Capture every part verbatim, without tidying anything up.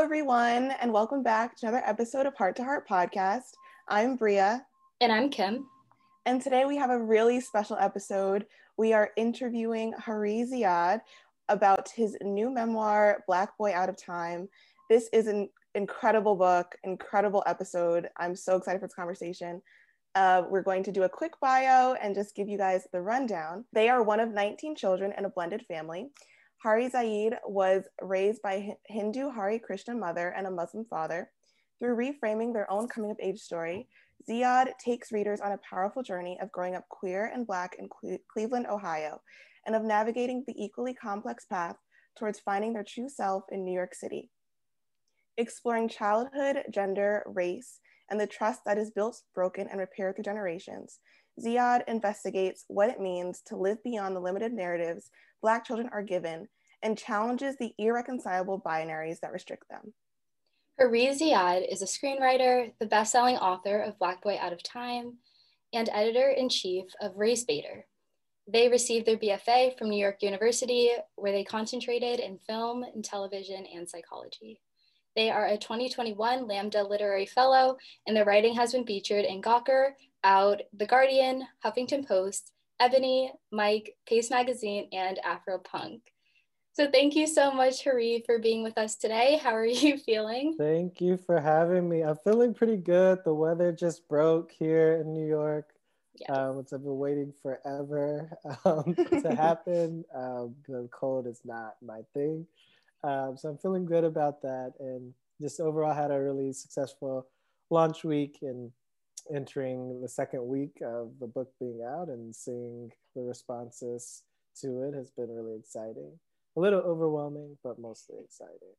everyone, and welcome back to another episode of Heart to Heart Podcast. I'm Bria. And I'm Kim. And today we have a really special episode. We are interviewing Hari Ziad about his new memoir, Black Boy Out of Time. This is an incredible book, incredible episode. I'm so excited for this conversation. Uh, we're going to do a quick bio and just give you guys the rundown. They are one of nineteen children in a blended family. Hari Ziad was raised by a Hindu Hare Krishna mother and a Muslim father. Through reframing their own coming-of-age story, Ziad takes readers on a powerful journey of growing up queer and Black in Cle- Cleveland, Ohio, and of navigating the equally complex path towards finding their true self in New York City. Exploring childhood, gender, race, and the trust that is built, broken, and repaired through generations, Ziad investigates what it means to live beyond the limited narratives Black children are given and challenges the irreconcilable binaries that restrict them. Hari Ziad is a screenwriter, the best-selling author of Black Boy Out of Time, and editor-in-chief of Race Baiter. They received their B F A from New York University, where they concentrated in film and television and psychology. They are a twenty twenty-one Lambda Literary Fellow, and their writing has been featured in Gawker, Out, The Guardian, Huffington Post, Ebony, Mike, Pace Magazine, and Afropunk. So thank you so much, Hari, for being with us today. How are you feeling? Thank you for having me. I'm feeling pretty good. The weather just broke here in New York, yes. um, which I've been waiting forever um, to happen. Um, the cold is not my thing. Um, so I'm feeling good about that, and just overall had a really successful launch week and entering the second week of the book being out, and seeing the responses to it has been really exciting. A little overwhelming, but mostly exciting.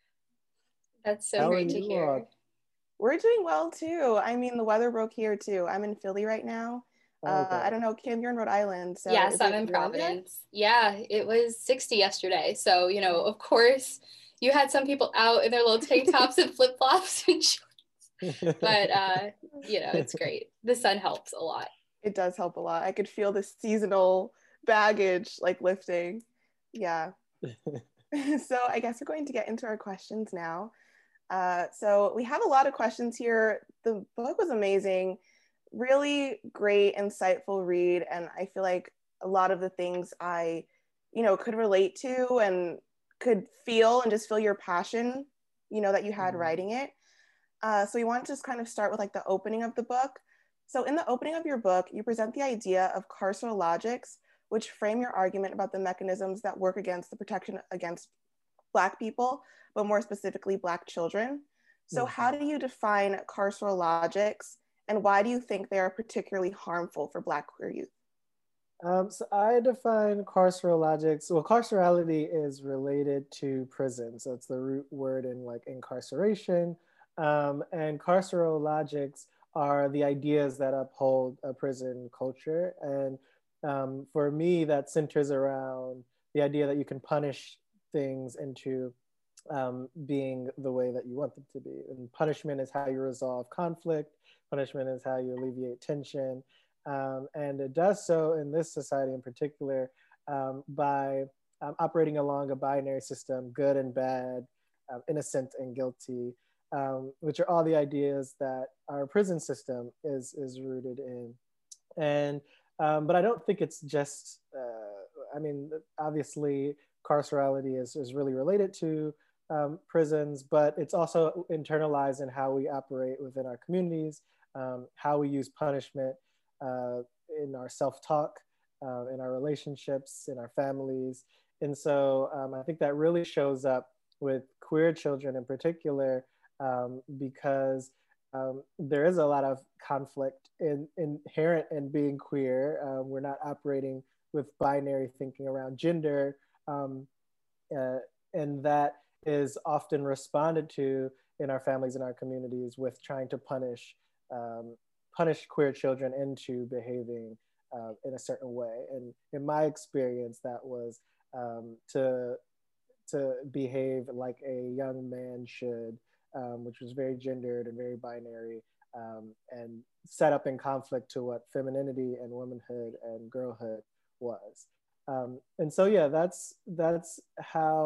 That's so great to hear. All? We're doing well too. I mean, the weather broke here too. I'm in Philly right now. Okay. Uh, I don't know, Kim, you're in Rhode Island. So yes, I'm in Providence. Yeah, it was sixty yesterday. So, you know, of course, you had some people out in their little tank tops and flip-flops and shorts. But, uh, you know, it's great. The sun helps a lot. It does help a lot. I could feel the seasonal baggage like lifting. Yeah. So I guess we're going to get into our questions now. Uh, so we have a lot of questions here. The book was amazing, really great, insightful read. And I feel like a lot of the things I, you know, could relate to and could feel and just feel your passion, you know, that you had mm-hmm. writing it. Uh, so we want to just kind of start with like the opening of the book. So in the opening of your book, you present the idea of carceral logics, which frame your argument about the mechanisms that work against the protection against Black people, but more specifically Black children. So mm-hmm. how do you define carceral logics, and why do you think they are particularly harmful for Black queer youth? Um, so I define carceral logics, well, carcerality is related to prison. So it's the root word in like incarceration. Um, and carceral logics are the ideas that uphold a prison culture. And Um, for me, that centers around the idea that you can punish things into um, being the way that you want them to be. And punishment is how you resolve conflict. Punishment is how you alleviate tension. Um, and it does so in this society in particular um, by um, operating along a binary system, good and bad, um, innocent and guilty, um, which are all the ideas that our prison system is, is rooted in. And Um, but I don't think it's just, uh, I mean, obviously carcerality is, is really related to um, prisons, but it's also internalized in how we operate within our communities, um, how we use punishment uh, in our self-talk, uh, in our relationships, in our families. And so um, I think that really shows up with queer children in particular, um, because Um, there is a lot of conflict in, inherent in being queer. Um, we're not operating with binary thinking around gender, um, uh, and that is often responded to in our families and our communities with trying to punish um, punish queer children into behaving uh, in a certain way. And in my experience, that was um, to to behave like a young man should. Um, which was very gendered and very binary, um, and set up in conflict to what femininity and womanhood and girlhood was. Um, and so, yeah, that's that's how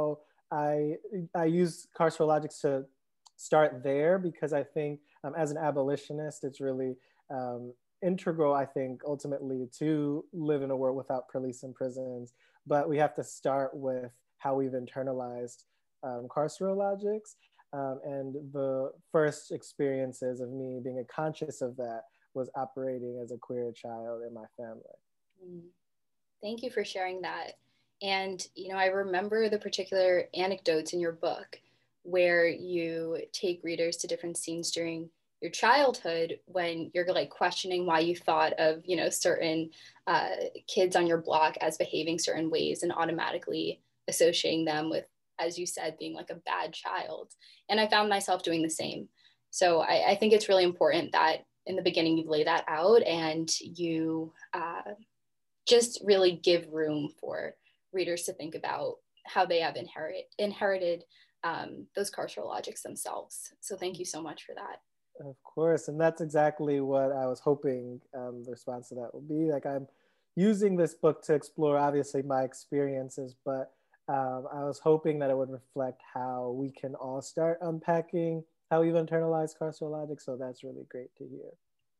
I I use carceral logics to start there because I think um, as an abolitionist, it's really um, integral, I think, ultimately to live in a world without police and prisons. But we have to start with how we've internalized um, carceral logics. Um, and the first experiences of me being conscious of that was operating as a queer child in my family. Mm. Thank you for sharing that. And, you know, I remember the particular anecdotes in your book where you take readers to different scenes during your childhood when you're like questioning why you thought of, you know, certain uh, kids on your block as behaving certain ways and automatically associating them with, as you said, being like a bad child. And I found myself doing the same. So I, I think it's really important that in the beginning you lay that out and you uh, just really give room for readers to think about how they have inherit, inherited um, those carceral logics themselves. So thank you so much for that. Of course, and that's exactly what I was hoping um, the response to that would be. Like, I'm using this book to explore, obviously, my experiences, but um, I was hoping that it would reflect how we can all start unpacking how we've internalized carceral logic. So that's really great to hear.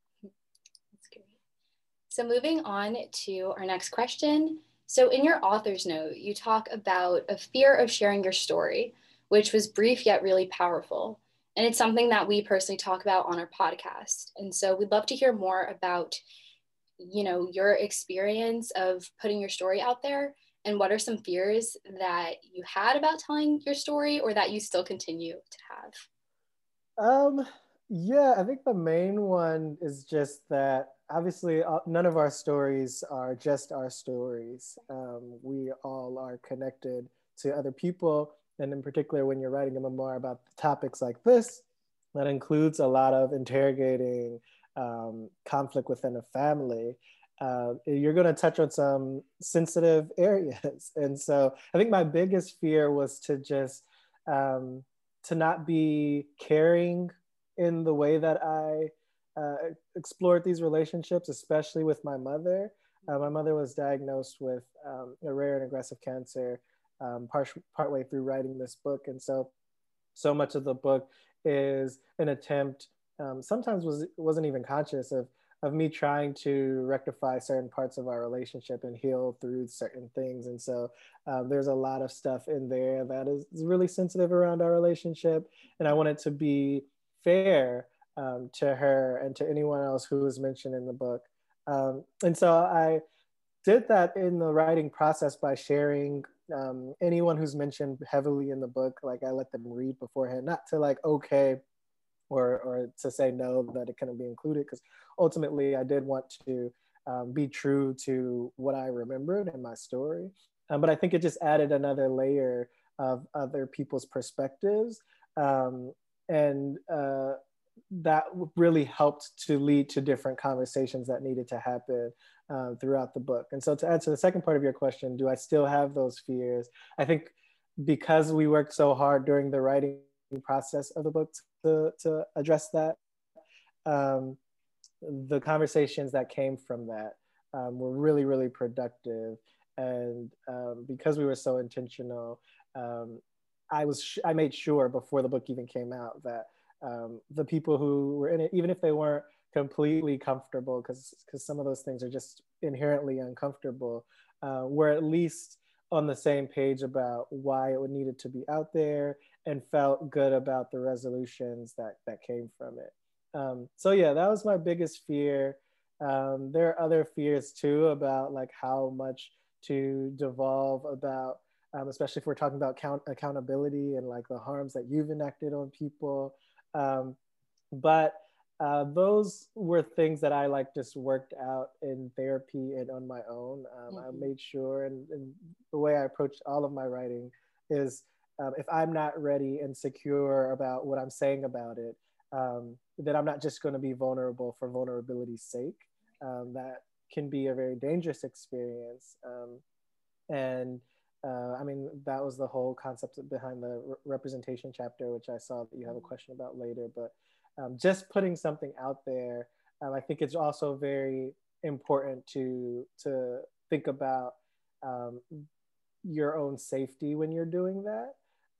That's great. So moving on to our next question. So in your author's note, you talk about a fear of sharing your story, which was brief yet really powerful. And it's something that we personally talk about on our podcast. And so we'd love to hear more about, you know, your experience of putting your story out there and what are some fears that you had about telling your story or that you still continue to have? Um, yeah, I think the main one is just that obviously uh, none of our stories are just our stories. Um, we all are connected to other people. And in particular, when you're writing a memoir about topics like this, that includes a lot of interrogating um, conflict within a family. Uh, you're going to touch on some sensitive areas. And so I think my biggest fear was to just, um, to not be caring in the way that I uh, explored these relationships, especially with my mother. Uh, my mother was diagnosed with um, a rare and aggressive cancer um, part, partway through writing this book. And so, so much of the book is an attempt, um, sometimes was, wasn't even conscious of, of me trying to rectify certain parts of our relationship and heal through certain things. And so um, there's a lot of stuff in there that is, is really sensitive around our relationship. And I want it to be fair um, to her and to anyone else who was mentioned in the book. Um, and so I did that in the writing process by sharing um, anyone who's mentioned heavily in the book. Like, I let them read beforehand, not to like, okay, or, or to say no, that it couldn't be included, because ultimately I did want to um, be true to what I remembered in my story. Um, but I think it just added another layer of other people's perspectives. Um, and uh, that really helped to lead to different conversations that needed to happen uh, throughout the book. And so to answer the second part of your question, do I still have those fears? I think because we worked so hard during the writing process of the book to, to address that, um, the conversations that came from that um, were really, really productive. And um, because we were so intentional, um, I was sh- I made sure before the book even came out that um, the people who were in it, even if they weren't completely comfortable, because because some of those things are just inherently uncomfortable, uh, were at least on the same page about why it would needed to be out there and felt good about the resolutions that that came from it. Um, so yeah, that was my biggest fear. Um, there are other fears too about like how much to devolve about, um, especially if we're talking about count- accountability and like the harms that you've enacted on people. Um, but uh, those were things that I like just worked out in therapy and on my own. Um, mm-hmm. I made sure, and, and the way I approached all of my writing is um, if I'm not ready and secure about what I'm saying about it, um, then I'm not just going to be vulnerable for vulnerability's sake. Um, that can be a very dangerous experience. Um, and uh, I mean, that was the whole concept behind the re- representation chapter, which I saw that you have a question about later. But um, just putting something out there, um, I think it's also very important to to think about um, your own safety when you're doing that.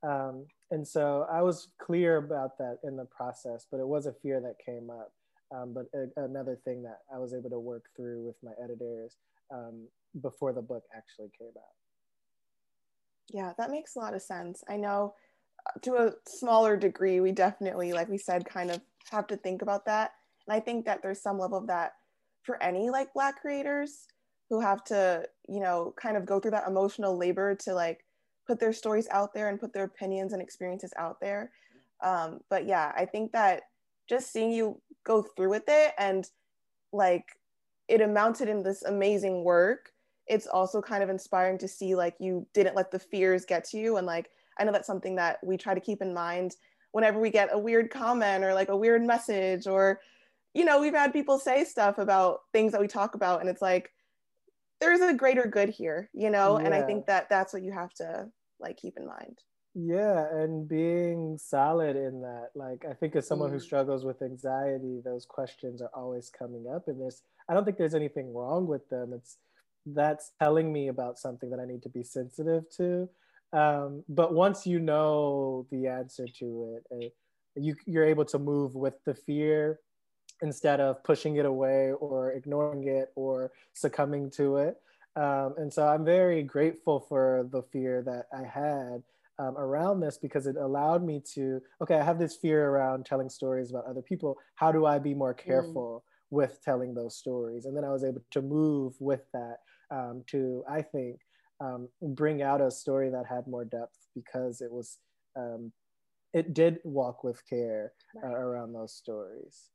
Um, and so I was clear about that in the process, but it was a fear that came up. Um, but a, another thing that I was able to work through with my editors um, before the book actually came out. Yeah, that makes a lot of sense. I know to a smaller degree, we definitely, like we said, kind of have to think about that. And I think that there's some level of that for any like Black creators who have to, you know, kind of go through that emotional labor to like put their stories out there and put their opinions and experiences out there. Um, but yeah, I think that just seeing you go through with it and like it amounted in this amazing work, it's also kind of inspiring to see like you didn't let the fears get to you. And like I know that's something that we try to keep in mind whenever we get a weird comment or like a weird message, or you know, we've had people say stuff about things that we talk about and it's like there's a greater good here, you know. Yeah. And I think that that's what you have to like keep in mind. Yeah, and being solid in that. Like, I think as someone Mm. who struggles with anxiety, those questions are always coming up. And there's, I don't think there's anything wrong with them. It's, that's telling me about something that I need to be sensitive to. Um, but once you know the answer to it, uh, you, you're able to move with the fear instead of pushing it away or ignoring it or succumbing to it. Um, and so I'm very grateful for the fear that I had um, around this, because it allowed me to, okay, I have this fear around telling stories about other people. How do I be more careful mm. with telling those stories? And then I was able to move with that um, to, I think, um, bring out a story that had more depth, because it was, um, it did walk with care uh, around those stories.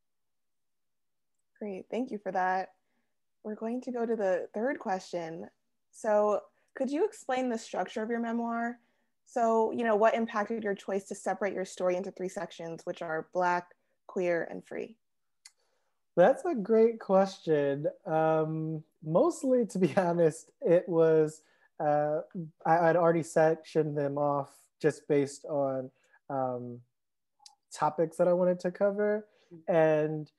Great, thank you for that. We're going to go to the third question. So could you explain the structure of your memoir? So, you know, what impacted your choice to separate your story into three sections, which are Black, queer, and free? That's a great question. Um, mostly, to be honest, it was, uh, I, I'd already sectioned them off just based on um, topics that I wanted to cover. And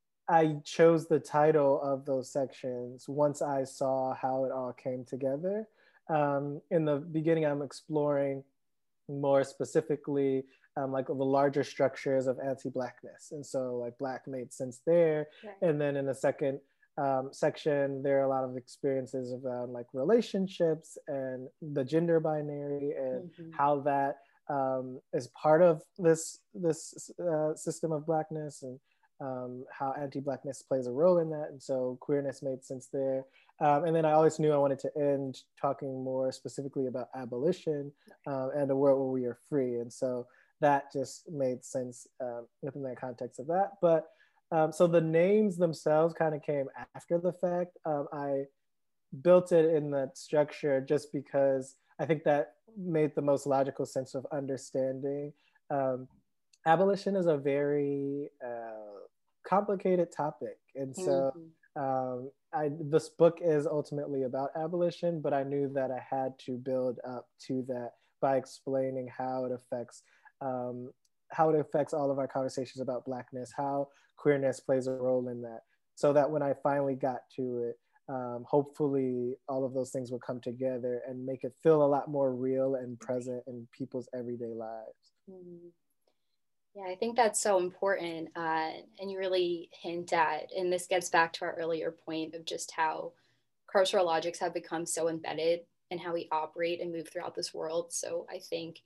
I chose the title of those sections once I saw how it all came together. Um, in the beginning, I'm exploring more specifically um, like the larger structures of anti-Blackness. And so like Black made sense there. Right. And then in the second um, section, there are a lot of experiences around like relationships and the gender binary and mm-hmm. how that um, is part of this, this uh, system of Blackness, and um, how anti-Blackness plays a role in that. And so queerness made sense there. Um, and then I always knew I wanted to end talking more specifically about abolition um, and a world where we are free. And so that just made sense um, within the context of that. But um, so the names themselves kind of came after the fact. Um, I built it in that structure just because I think that made the most logical sense of understanding. Um, abolition is a very uh, complicated topic. And so mm-hmm. um, I, this book is ultimately about abolition, but I knew that I had to build up to that by explaining how it affects um, how it affects all of our conversations about Blackness, how queerness plays a role in that, so that when I finally got to it, um, hopefully all of those things will come together and make it feel a lot more real and present in people's everyday lives. Mm-hmm. Yeah, I think that's so important. Uh, and you really hint at, and this gets back to our earlier point of just how carceral logics have become so embedded in how we operate and move throughout this world. So I think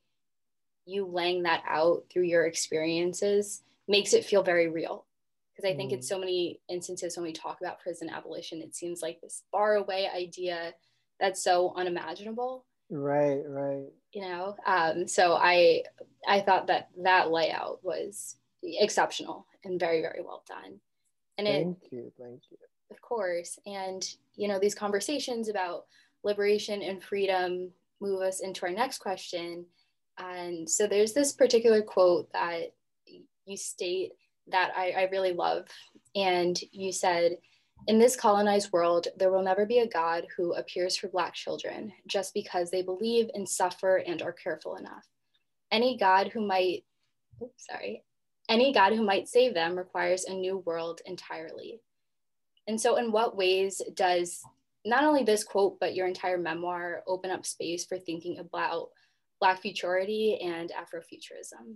you laying that out through your experiences makes it feel very real. Because I think mm. in so many instances when we talk about prison abolition, it seems like this far away idea that's so unimaginable. Right, right. You know, um, so I I thought that that layout was exceptional and very, very well done. And thank it, you, thank you. Of course. And, you know, these conversations about liberation and freedom move us into our next question. And so there's this particular quote that you state that I, I really love. And you said, "In this colonized world, there will never be a God who appears for Black children just because they believe and suffer and are careful enough. Any God who might, oops, sorry, any God who might save them requires a new world entirely." And so in what ways does not only this quote, but your entire memoir open up space for thinking about Black futurity and Afrofuturism?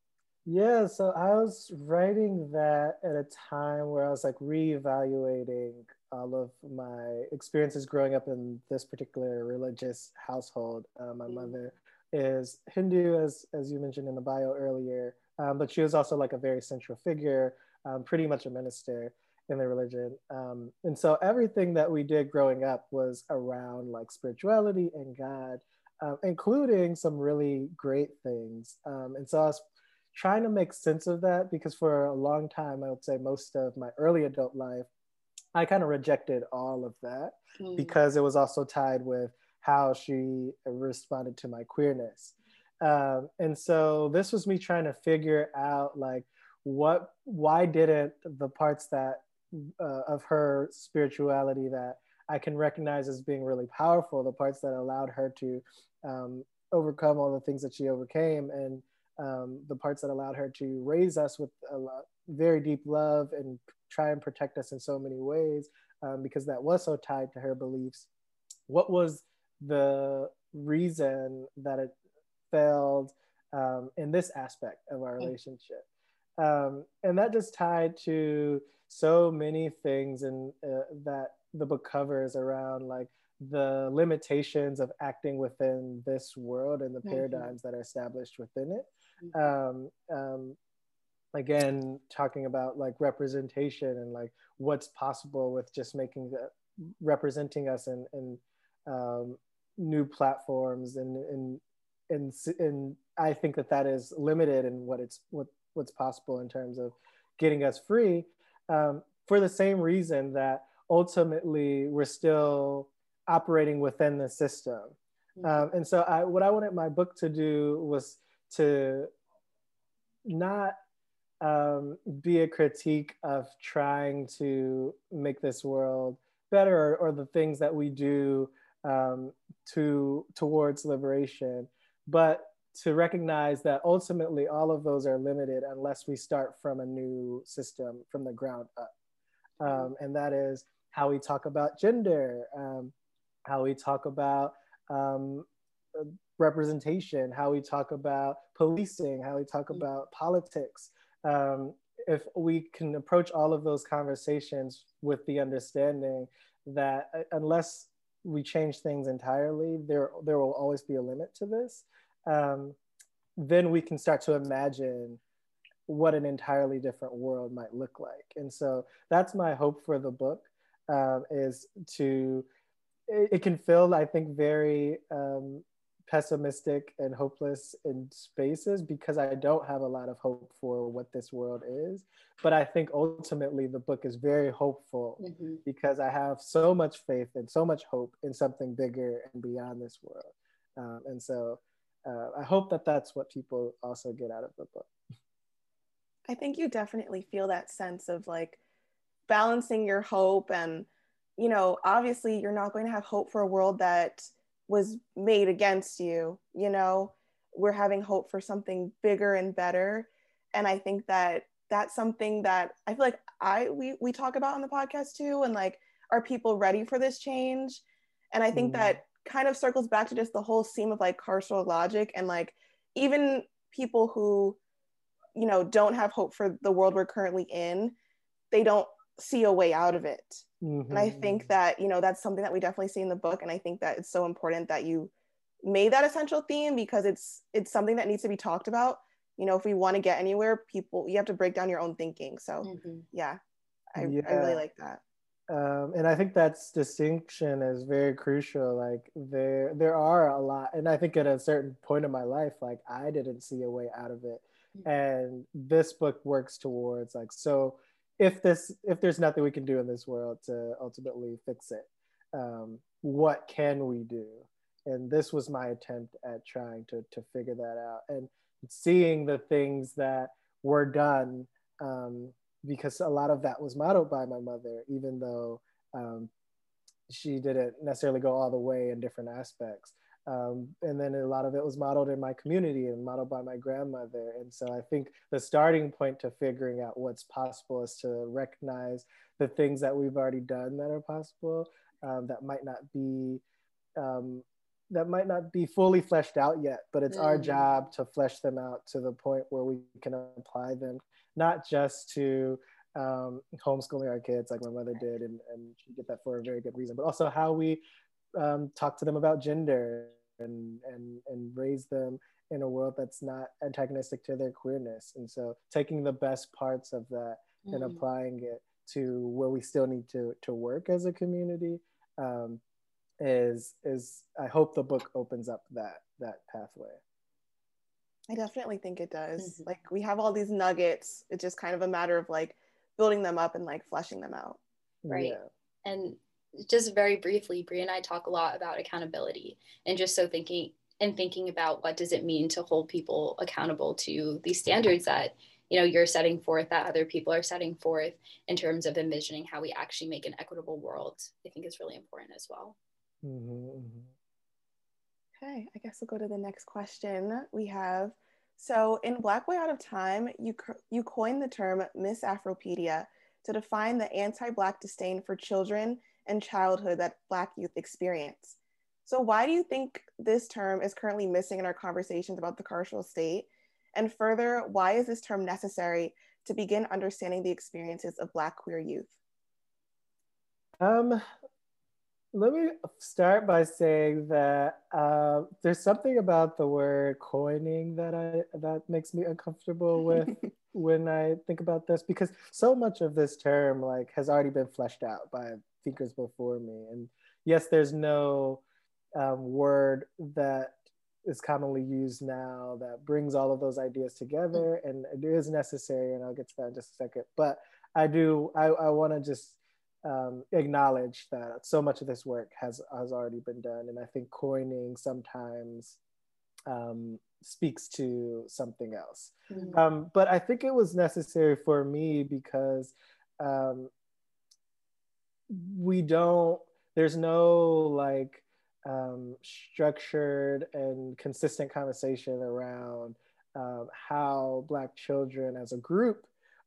Yeah, so I was writing that at a time where I was like reevaluating all of my experiences growing up in this particular religious household. Uh, my mother is Hindu, as as you mentioned in the bio earlier, um, but she was also like a very central figure, um, pretty much a minister in the religion. Um, and so everything that we did growing up was around like spirituality and God, um, including some really great things. Um, and so I was trying to make sense of that because for a long time, I would say most of my early adult life, I kind of rejected all of that mm. because it was also tied with how she responded to my queerness. Um, and so this was me trying to figure out like what, why didn't the parts that uh, of her spirituality that I can recognize as being really powerful, the parts that allowed her to um, overcome all the things that she overcame, and um, the parts that allowed her to raise us with a lot, very deep love and try and protect us in so many ways, um, because that was so tied to her beliefs. What was the reason that it failed um, in this aspect of our relationship? Um, and that just tied to so many things and uh, that the book covers around like the limitations of acting within this world and the mm-hmm. paradigms that are established within it. Um, um, again, talking about like representation and like what's possible with just making the representing us in, in um, new platforms, and and and and I think that that is limited in what it's what what's possible in terms of getting us free, um, for the same reason that ultimately we're still operating within the system. Mm-hmm. Um, and so I, what I wanted my book to do was to not um, be a critique of trying to make this world better, or, or the things that we do um, to towards liberation, but to recognize that ultimately all of those are limited unless we start from a new system from the ground up. Um, and that is how we talk about gender, um, how we talk about um, representation, how we talk about policing, how we talk about politics. Um, if we can approach all of those conversations with the understanding that unless we change things entirely, there, there will always be a limit to this, um, then we can start to imagine what an entirely different world might look like. And so that's my hope for the book, um, is to, it, it can feel, I think, very um, pessimistic and hopeless in spaces because I don't have a lot of hope for what this world is. But I think ultimately the book is very hopeful mm-hmm. because I have so much faith and so much hope in something bigger and beyond this world. Um, and so uh, I hope that that's what people also get out of the book. I think you definitely feel that sense of like balancing your hope, and, you know, obviously you're not going to have hope for a world that was made against you. You know, we're having hope for something bigger and better. And I think that that's something that I feel like I, we, we talk about on the podcast too. And like, are people ready for this change? And I think mm. that kind of circles back to just the whole theme of like carceral logic, and like even people who, you know, don't have hope for the world we're currently in, they don't see a way out of it. Mm-hmm. And I think that, you know, that's something that we definitely see in the book. And I think that it's so important that you made that essential theme, because it's it's something that needs to be talked about. You know, if we want to get anywhere, people, you have to break down your own thinking. So mm-hmm. yeah, I, yeah, I really like that. Um, and I think that's distinction is very crucial. Like there, there are a lot, and I think at a certain point in my life, like I didn't see a way out of it. Mm-hmm. And this book works towards like, so if this, if there's nothing we can do in this world to ultimately fix it, um, what can we do? And this was my attempt at trying to, to figure that out, and seeing the things that were done, um, because a lot of that was modeled by my mother, even though um, she didn't necessarily go all the way in different aspects. Um, and then a lot of it was modeled in my community and modeled by my grandmother. And so I think the starting point to figuring out what's possible is to recognize the things that we've already done that are possible, um, that might not be um, that might not be fully fleshed out yet, but it's mm. our job to flesh them out to the point where we can apply them, not just to um, homeschooling our kids like my mother did, and, and she did that for a very good reason, but also how we um, talk to them about gender and, and, and raise them in a world that's not antagonistic to their queerness. And so taking the best parts of that mm. and applying it to where we still need to, to work as a community um, is, is, I hope the book opens up that, that pathway. I definitely think it does. Mm-hmm. Like we have all these nuggets. It's just kind of a matter of like building them up and like fleshing them out. Right. Yeah. And just very briefly, Brie and I talk a lot about accountability, and just so thinking and thinking about what does it mean to hold people accountable to these standards that, you know, you're setting forth, that other people are setting forth, in terms of envisioning how we actually make an equitable world, I think is really important as well. Mm-hmm, mm-hmm. Okay, I guess we'll go to the next question we have. So in Black Boy Out of Time, you, you coined the term Miss Afropedia to define the anti-Black disdain for children and childhood that Black youth experience. So why do you think this term is currently missing in our conversations about the carceral state? And further, why is this term necessary to begin understanding the experiences of Black queer youth? Um, let me start by saying that uh, there's something about the word coining that I that makes me uncomfortable with when I think about this, because so much of this term like has already been fleshed out by thinkers before me. And yes, there's no um, word that is commonly used now that brings all of those ideas together, and it is necessary, and I'll get to that in just a second. But I do, I, I want to just um, acknowledge that so much of this work has, has already been done, and I think coining sometimes um, speaks to something else. Mm-hmm. Um, but I think it was necessary for me because um, we don't, there's no like, Um, structured and consistent conversation around um, how Black children as a group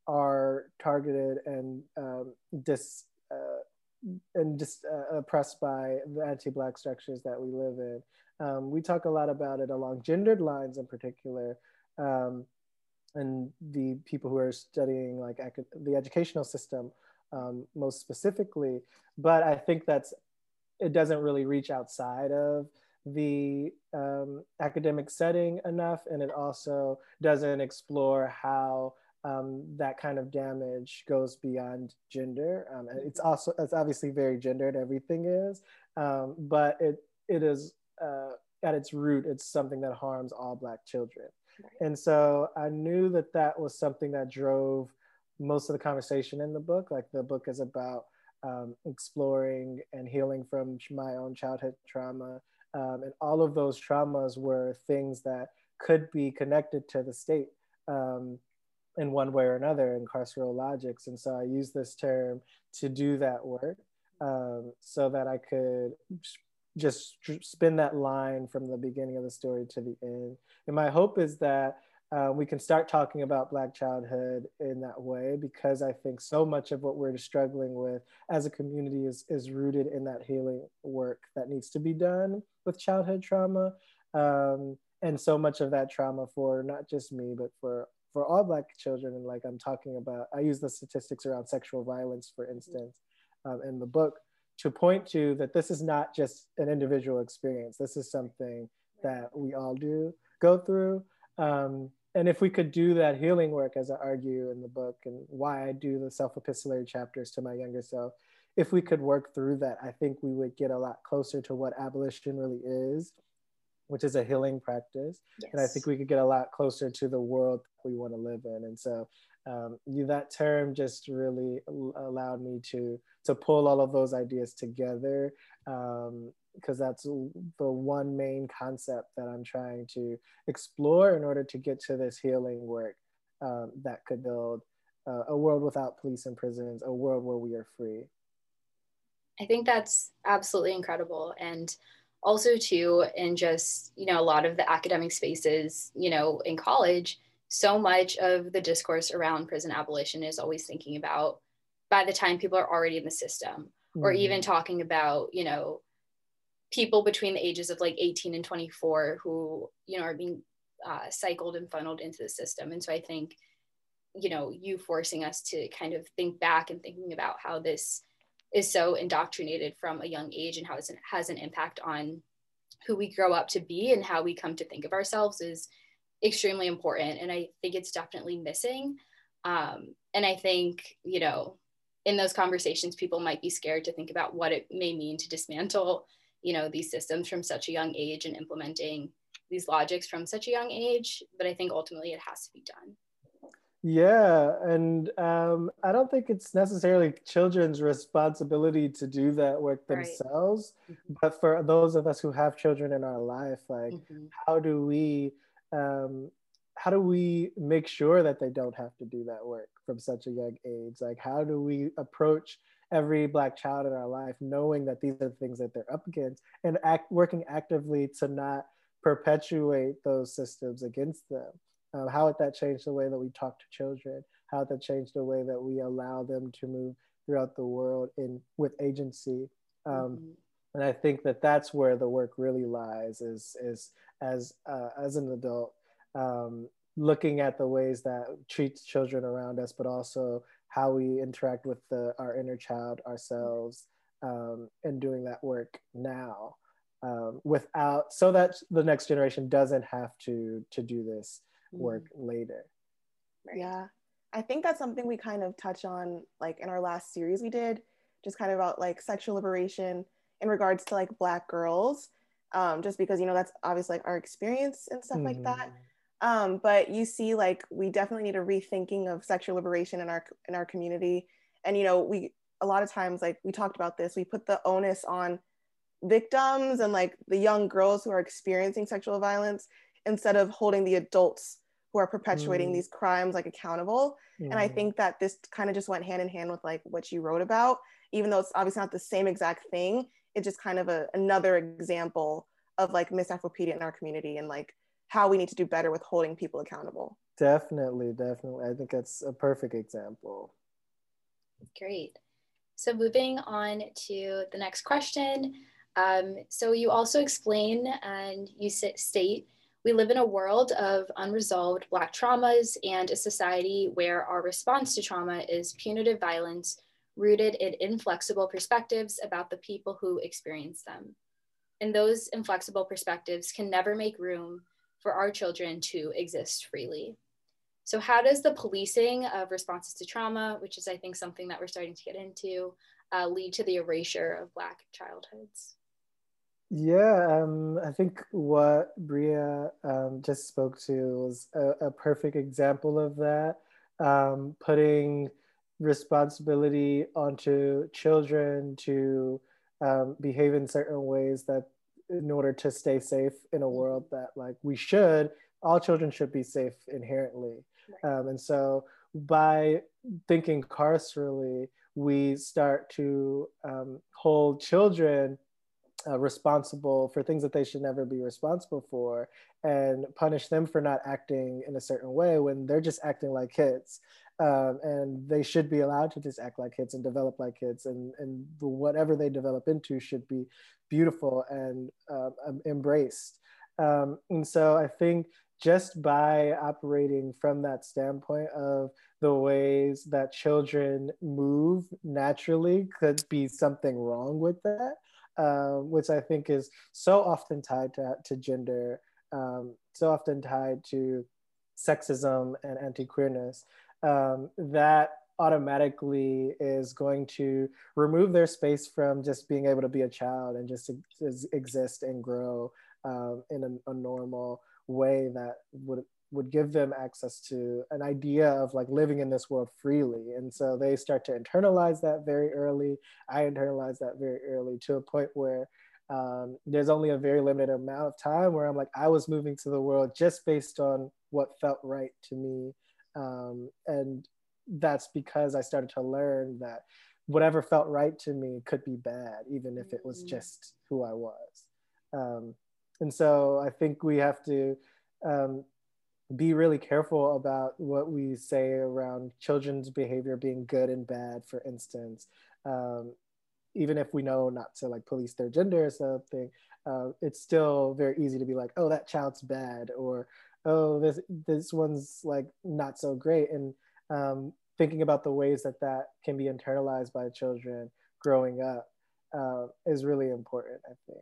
are targeted and um, dis uh, and just uh, oppressed by the anti-Black structures that we live in. Um, we talk a lot about it along gendered lines in particular, um, and the people who are studying like the educational system um, most specifically. But I think that's it doesn't really reach outside of the um, academic setting enough, and it also doesn't explore how um, that kind of damage goes beyond gender. Um, and it's also, it's obviously very gendered, everything is, um, but it it is, uh, at its root, it's something that harms all Black children. Right. And so I knew that that was something that drove most of the conversation in the book. Like the book is about Um, exploring and healing from my own childhood trauma. Um, and all of those traumas were things that could be connected to the state um, in one way or another, in carceral logics. And so I use this term to do that work um, so that I could just spin that line from the beginning of the story to the end. And my hope is that Uh, we can start talking about Black childhood in that way, because I think so much of what we're struggling with as a community is, is rooted in that healing work that needs to be done with childhood trauma. Um, and so much of that trauma for not just me, but for, for all Black children. And like I'm talking about, I use the statistics around sexual violence, for instance, um, in the book to point to that this is not just an individual experience. This is something that we all do go through. Um, and if we could do that healing work, as I argue in the book, and why I do the self-epistolary chapters to my younger self, if we could work through that, I think we would get a lot closer to what abolition really is, which is a healing practice. Yes. And I think we could get a lot closer to the world we want to live in. And so um, you, that term just really allowed me to, to pull all of those ideas together. Um, because that's the one main concept that I'm trying to explore in order to get to this healing work um, that could build uh, a world without police and prisons, a world where we are free. I think that's absolutely incredible. And also too, in just, you know, a lot of the academic spaces, you know, in college, so much of the discourse around prison abolition is always thinking about by the time people are already in the system, or mm-hmm. even talking about, you know, people between the ages of like eighteen and twenty-four who, you know, are being uh, cycled and funneled into the system. And so I think, you know, you forcing us to kind of think back and thinking about how this is so indoctrinated from a young age and how it has an impact on who we grow up to be and how we come to think of ourselves is extremely important. And I think it's definitely missing. Um, and I think, you know, in those conversations, people might be scared to think about what it may mean to dismantle, you know, these systems from such a young age and implementing these logics from such a young age. But I think ultimately it has to be done. Yeah, and um, I don't think it's necessarily children's responsibility to do that work themselves, right. Mm-hmm. But for those of us who have children in our life, like, mm-hmm. how do we, um, how do we make sure that they don't have to do that work from such a young age? Like, how do we approach every Black child in our life knowing that these are the things that they're up against and act, working actively to not perpetuate those systems against them? Um, how would that change the way that we talk to children? How would that change the way that we allow them to move throughout the world in with agency? Um, mm-hmm. And I think that that's where the work really lies, is, is as, uh, as an adult, um, looking at the ways that treats children around us, but also how we interact with the, our inner child ourselves, um, and doing that work now, um, without, so that the next generation doesn't have to, to do this work later. Right. Yeah, I think that's something we kind of touch on like in our last series we did, just kind of about like sexual liberation in regards to like Black girls, um, just because, you know, that's obviously like our experience and stuff mm-hmm. like that. Um, but you see, like, we definitely need a rethinking of sexual liberation in our in our community. And, you know, we a lot of times, like we talked about this, we put the onus on victims and like the young girls who are experiencing sexual violence instead of holding the adults who are perpetuating mm. these crimes like accountable. Mm. And I think that this kind of just went hand in hand with like what you wrote about, even though it's obviously not the same exact thing. It's just kind of a, another example of like Miss Afropedia in our community and like how we need to do better with holding people accountable. Definitely, definitely. I think that's a perfect example. Great. So moving on to the next question. Um, so you also explain and you state, we live in a world of unresolved Black traumas and a society where our response to trauma is punitive violence rooted in inflexible perspectives about the people who experience them. And those inflexible perspectives can never make room for our children to exist freely. So how does the policing of responses to trauma, which is I think something that we're starting to get into, uh, lead to the erasure of Black childhoods? Yeah, um, I think what Bria um, just spoke to was a, a perfect example of that, um, putting responsibility onto children to um, behave in certain ways that in order to stay safe in a world that like we should, all children should be safe inherently. Right. Um, and so by thinking carcerally, we start to um, hold children Uh, responsible for things that they should never be responsible for and punish them for not acting in a certain way when they're just acting like kids. Um, and they should be allowed to just act like kids and develop like kids, and, and whatever they develop into should be beautiful and uh, embraced. Um, and so I think just by operating from that standpoint of the ways that children move naturally could be something wrong with that. Um, which I think is so often tied to, to gender, um, so often tied to sexism and anti-queerness, um, that automatically is going to remove their space from just being able to be a child and just ex- exist and grow um, in a, a normal way that would would give them access to an idea of like living in this world freely. And so they start to internalize that very early. I internalized that very early to a point where um, there's only a very limited amount of time where I'm like, I was moving to the world just based on what felt right to me. Um, and that's because I started to learn that whatever felt right to me could be bad, even if it was just who I was. Um, and so I think we have to um, be really careful about what we say around children's behavior being good and bad, for instance, um, even if we know not to like police their gender or something, uh, it's still very easy to be like, oh, that child's bad, or oh, this this one's like not so great. And um, thinking about the ways that that can be internalized by children growing up uh, is really important, I think.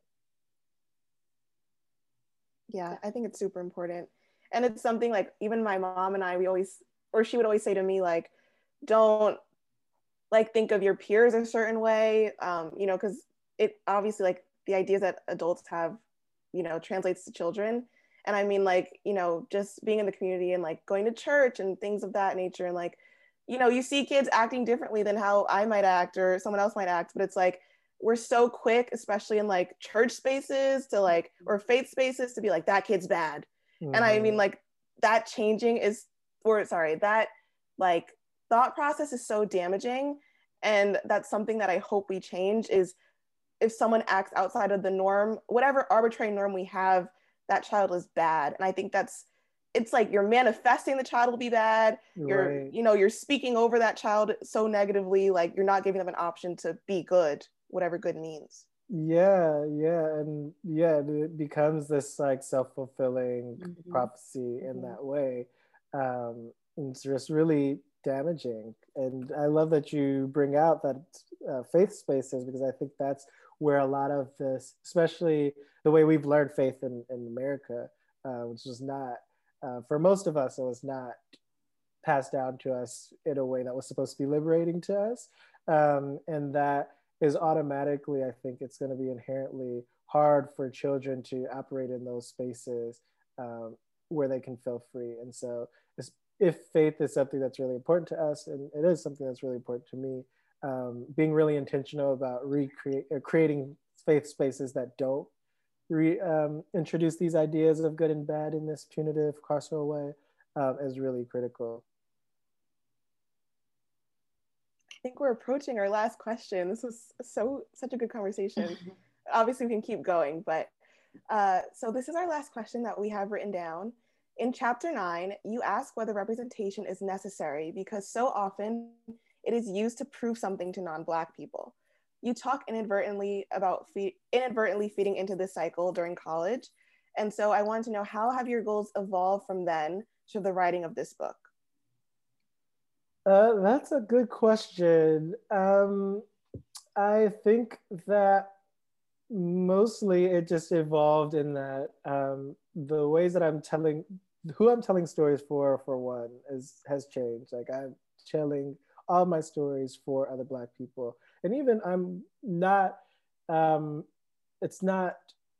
Yeah, I think it's super important. And it's something like even my mom and I, we always, or she would always say to me, like, don't like think of your peers a certain way, um, you know, because it obviously like the ideas that adults have, you know, translates to children. And I mean, like, you know, just being in the community and like going to church and things of that nature. And like, you know, you see kids acting differently than how I might act or someone else might act, but it's like, we're so quick, especially in like church spaces to like, or faith spaces to be like, that kid's bad. Mm-hmm. And I mean, like that changing is, or sorry, that like thought process is so damaging. And that's something that I hope we change is if someone acts outside of the norm, whatever arbitrary norm we have, that child is bad. And I think that's, it's like you're manifesting the child will be bad. You're, right. you know, you're speaking over that child so negatively, like you're not giving them an option to be good, whatever good means. Yeah, yeah. And yeah, it becomes this like self-fulfilling mm-hmm. prophecy mm-hmm. in that way. Um, it's just really damaging. And I love that you bring out that uh, faith spaces, because I think that's where a lot of this, especially the way we've learned faith in, in America, uh, which was not, uh, for most of us, it was not passed down to us in a way that was supposed to be liberating to us. Um, and that is automatically, I think it's going to be inherently hard for children to operate in those spaces um, where they can feel free. And so if faith is something that's really important to us, and it is something that's really important to me, um, being really intentional about recreate or creating faith spaces that don't re, um, introduce these ideas of good and bad in this punitive carceral way um, is really critical. I think we're approaching our last question. This was so such a good conversation. Obviously, we can keep going, but uh, so this is our last question that we have written down. In chapter nine, you ask whether representation is necessary because so often it is used to prove something to non-Black people. You talk inadvertently about fe- inadvertently feeding into this cycle during college. And so I wanted to know, how have your goals evolved from then to the writing of this book? Uh, that's a good question. Um, I think that mostly it just evolved in that um, the ways that I'm telling, who I'm telling stories for, for one, is has changed. Like I'm telling all my stories for other Black people. And even I'm not, um, it's not,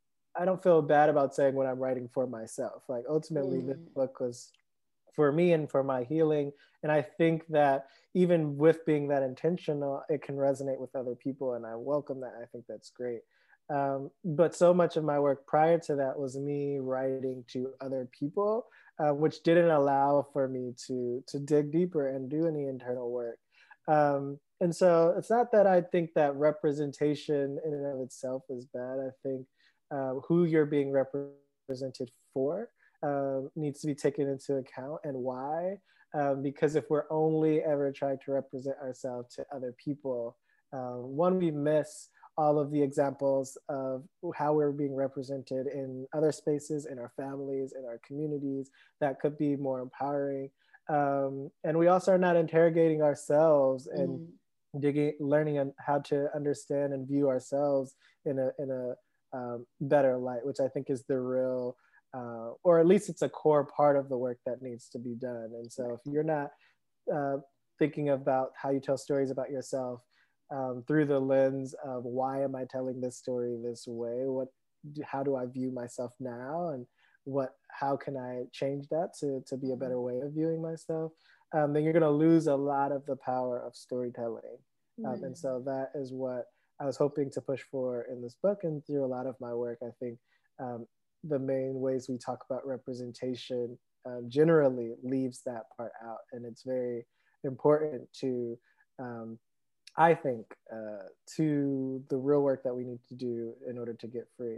I don't feel bad about saying what I'm writing for myself. Like ultimately mm. this book was for me and for my healing. And I think that even with being that intentional, it can resonate with other people. And I welcome that. I think that's great. Um, but so much of my work prior to that was me writing to other people, uh, which didn't allow for me to, to dig deeper and do any internal work. Um, and so it's not that I think that representation in and of itself is bad. I think uh, who you're being represented for uh, needs to be taken into account, and why. Um, because if we're only ever trying to represent ourselves to other people, uh, one, we miss all of the examples of how we're being represented in other spaces, in our families, in our communities, that could be more empowering. Um, and we also are not interrogating ourselves and mm. digging, learning on how to understand and view ourselves in a, in a um, better light, which I think is the real, uh, or at least it's a core part of the work that needs to be done. And so if you're not uh, thinking about how you tell stories about yourself Um, through the lens of why am I telling this story this way? What, how do I view myself now? And what, how can I change that to, to be a better way of viewing myself? Um, then you're gonna lose a lot of the power of storytelling. Um, mm. And so that is what I was hoping to push for in this book, and through a lot of my work. I think um, the main ways we talk about representation um, generally leaves that part out. And it's very important to, um, I think, uh, to the real work that we need to do in order to get free.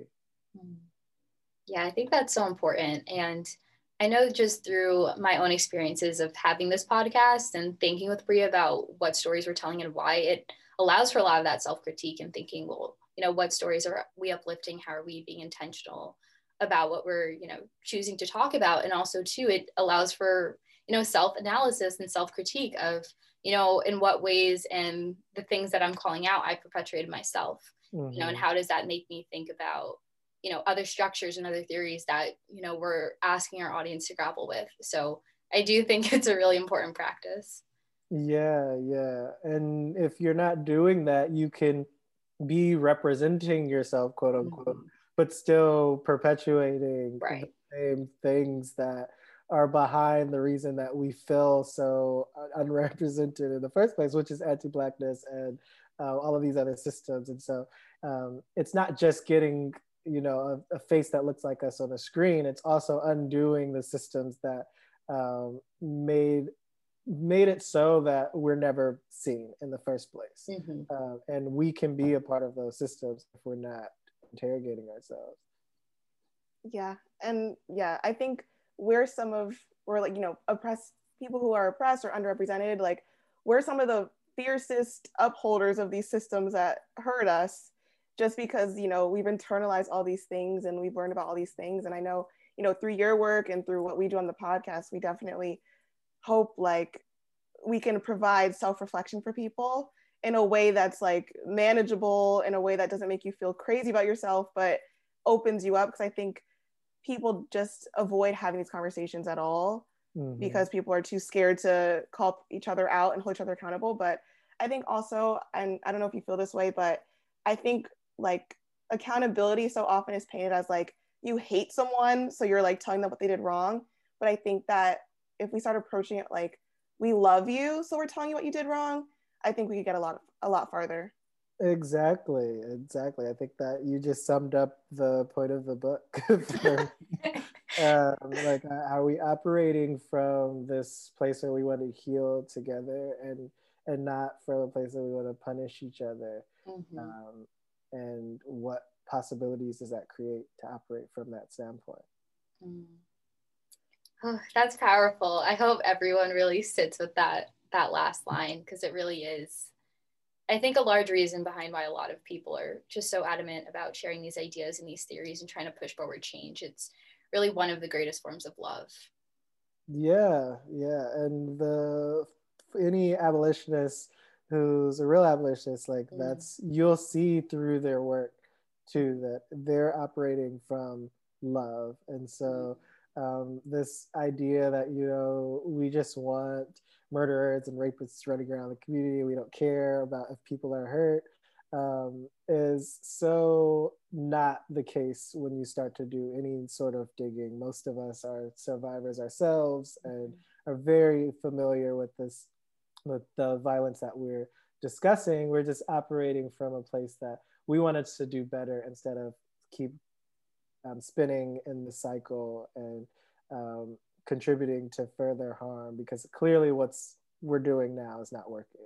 Yeah, I think that's so important. And I know just through my own experiences of having this podcast and thinking with Bria about what stories we're telling and why, it allows for a lot of that self-critique and thinking, well, you know, what stories are we uplifting? How are we being intentional about what we're, you know, choosing to talk about? And also too, it allows for, you know, self-analysis and self-critique of, you know, in what ways and the things that I'm calling out, I perpetuated myself, mm-hmm. you know, and how does that make me think about, you know, other structures and other theories that, you know, we're asking our audience to grapple with. So I do think it's a really important practice. Yeah, yeah. And if you're not doing that, you can be representing yourself, quote unquote, mm-hmm. but still perpetuating right. the same things that are behind the reason that we feel so unrepresented in the first place, which is anti-Blackness and uh, all of these other systems. And so um, it's not just getting, you know, a, a face that looks like us on the screen. It's also undoing the systems that um, made made it so that we're never seen in the first place. Mm-hmm. Uh, and we can be a part of those systems if we're not interrogating ourselves. Yeah, and yeah, I think we're some of, we're like, you know, oppressed people who are oppressed or underrepresented, like we're some of the fiercest upholders of these systems that hurt us just because, you know, we've internalized all these things and we've learned about all these things. And I know, you know, through your work and through what we do on the podcast, we definitely hope like we can provide self-reflection for people in a way that's like manageable, in a way that doesn't make you feel crazy about yourself, but opens you up. Because I think people just avoid having these conversations at all mm-hmm. because people are too scared to call each other out and hold each other accountable. But I think also, and I don't know if you feel this way, but I think like accountability so often is painted as like you hate someone, so you're like telling them what they did wrong. But I think that if we start approaching it like we love you, so we're telling you what you did wrong, I think we could get a lot a lot farther. Exactly, exactly. I think that you just summed up the point of the book. um, like, are we operating from this place where we want to heal together, and and not from a place where we want to punish each other? Mm-hmm. Um, and what possibilities does that create to operate from that standpoint? Mm. Oh, that's powerful. I hope everyone really sits with that that last line, because it really is, I think, a large reason behind why a lot of people are just so adamant about sharing these ideas and these theories and trying to push forward change. It's really one of the greatest forms of love. Yeah, yeah. And the any abolitionist who's a real abolitionist, like mm. that's, you'll see through their work too, that they're operating from love. And so um, this idea that, you know, we just want murderers and rapists running around the community, we don't care about if people are hurt, um, is so not the case when you start to do any sort of digging. Most of us are survivors ourselves and are very familiar with this, with the violence that we're discussing. We're just operating from a place that we wanted to do better instead of keep um, spinning in the cycle and um, contributing to further harm, because clearly what's we're doing now is not working.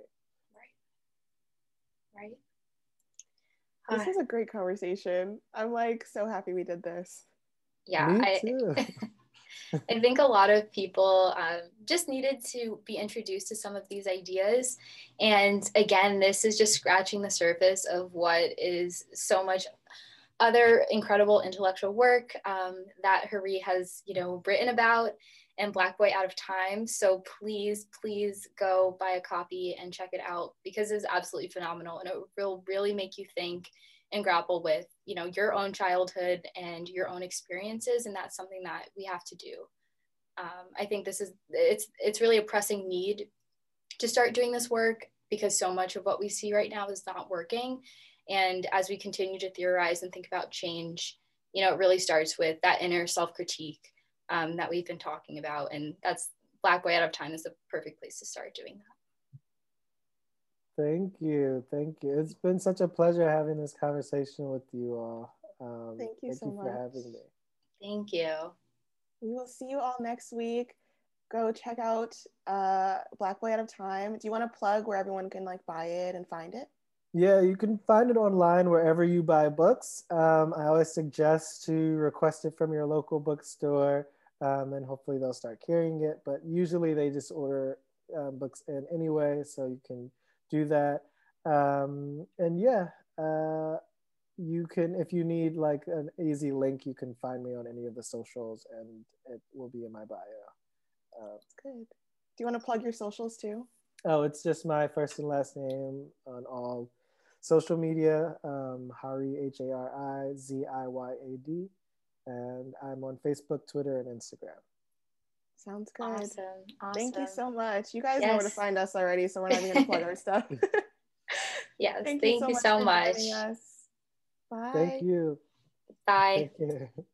Right. Right. This was a great conversation. I'm like so happy we did this. Yeah, Me I, too. I think a lot of people um, just needed to be introduced to some of these ideas. And again, this is just scratching the surface of what is so much other incredible intellectual work um, that Hari has, you know, written about, and Black Boy Out of Time. So please, please go buy a copy and check it out, because it's absolutely phenomenal, and it will really make you think and grapple with, you know, your own childhood and your own experiences. And that's something that we have to do. Um, I think this is, it's, it's really a pressing need to start doing this work, because so much of what we see right now is not working. And as we continue to theorize and think about change, you know, it really starts with that inner self-critique um, that we've been talking about. And that's, Black Boy Out of Time is the perfect place to start doing that. Thank you. Thank you. It's been such a pleasure having this conversation with you all. Um, thank you thank so you much for having me. Thank you. We will see you all next week. Go check out uh, Black Boy Out of Time. Do you want to plug where everyone can like buy it and find it? Yeah, you can find it online wherever you buy books. Um, I always suggest to request it from your local bookstore, um, and hopefully they'll start carrying it. But usually they just order um, books in anyway, so you can do that. Um, and yeah, uh, you can, if you need like an easy link, you can find me on any of the socials and it will be in my bio. Uh, That's good. Do you want to plug your socials too? oh, it's just my first and last name on all social media, um, Hari, H A R I Z I Y A D. And I'm on Facebook, Twitter, and Instagram. Sounds good. Awesome. Awesome. Thank you so much. You guys yes. know where to find us already, so we're not even going to plug our stuff. Yes, thank, thank you so you much so for much. joining us. Bye. Thank you. Bye. Take care.